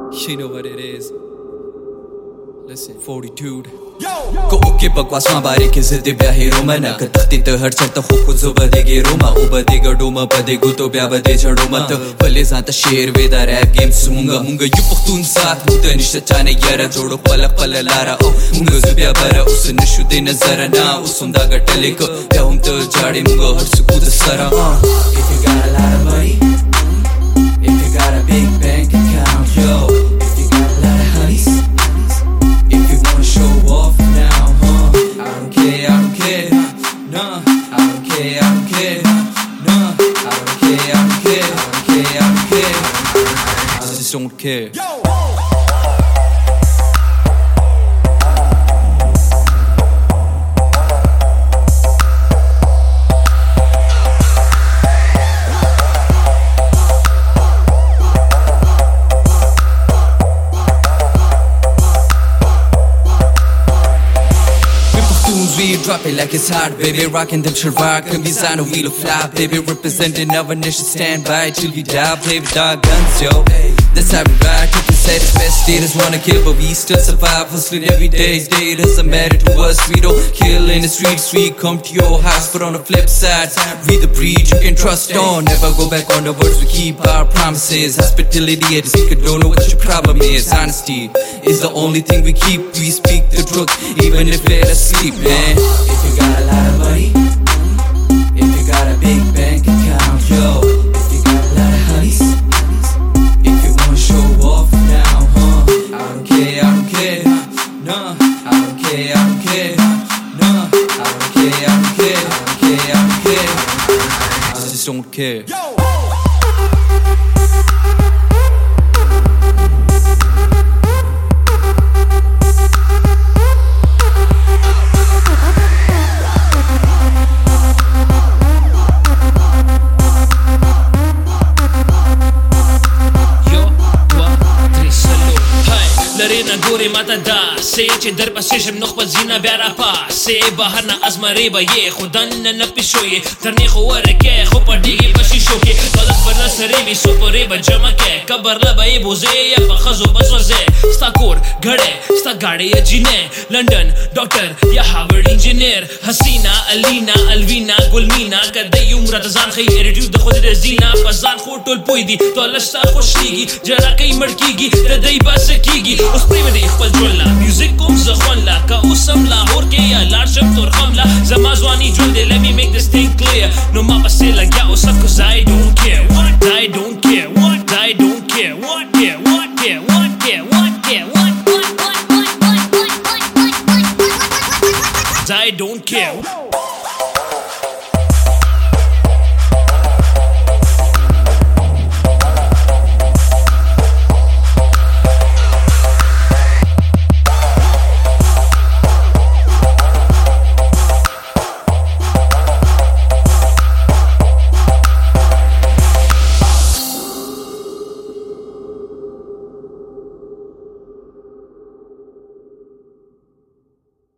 You know what it is. Listen, Fortitude. Ko oke bakwas ma bare ke zide byahe roma na ka takhti te har charta ho ko zubadege roma ubadega doma badegu to bya bade chadoma ta pale zata sher veda rap game sumunga munga yu puhtun sath muta nishta chane yara jodo pala pala lara o munga zubya bara us nishu de nazara na usunda ga tale ko ya hum to jade munga har suku da sara. If you got a lot of money, if you got a big bank account, yo, if you got a lot of honeys, if you wanna show off now, I don't care, I don't care, nah, I don't care, I don't care, nah, I don't care, I don't care, I don't care, I don't care, I just don't care. We drop it like it's hot, baby. Rockin' them Chirac, and design a wheel of fly, baby. Representing our nation, stand by till we die, baby. Dog guns, yo. That's how we ride. People say the best daters wanna kill, but we still survive. Hustling every day. It doesn't matter to us. We don't kill in the streets. We come to your house, but on the flip side, we the breed you can trust on. Never go back on the words. We keep our promises. Hospitality at the secret. Don't know what your problem is. Honesty is the only thing we keep. We speak the truth, even if we're asleep, man. If you got a lot of money, if you got a big bank account, yo, if you got a lot of honeys, if you wanna show off now, I don't care, I don't care, nah, I don't care, I don't care, nah, I don't care, I don't care, I don't care, I don't care, I just don't care. لرينا ګوري ماته دا سې چې در پسې شم نو خپل زینه بیا را پاسې بهر نه ازمرې به یې خو دننه نه پیشو یې تر نیغه ورکې خو پټېږي په شیشو کې دولت به نه سرې وي څو پورې به جمع کې قبر له به یې بوځې یا په ښځو به سوځې ستا کور ګړی ستا ګاډی یا جینۍ لنډن ډاکټر یا هاورډ انجینیر حسینا الینا الوینا ګلمینا که دی عمره ته ځان ښیي ایټیټیوډ د خود رزینا په ځان خو ټول پوه دي توله ستا خوښېږي جلا کوي مړ کېږي د دی به څه کېږي اوس پرېږدئ خپل ژوند لا میوزیک کوم زه خوند لا که اوس هم لاهور کې یا لاړ شم تورخم لا زما ځواني ژوند دی let me make this thing clear نو ما پسې لګیا اوسه cause I don't care what I don't care what I don't care what care what care what care what care what I don't care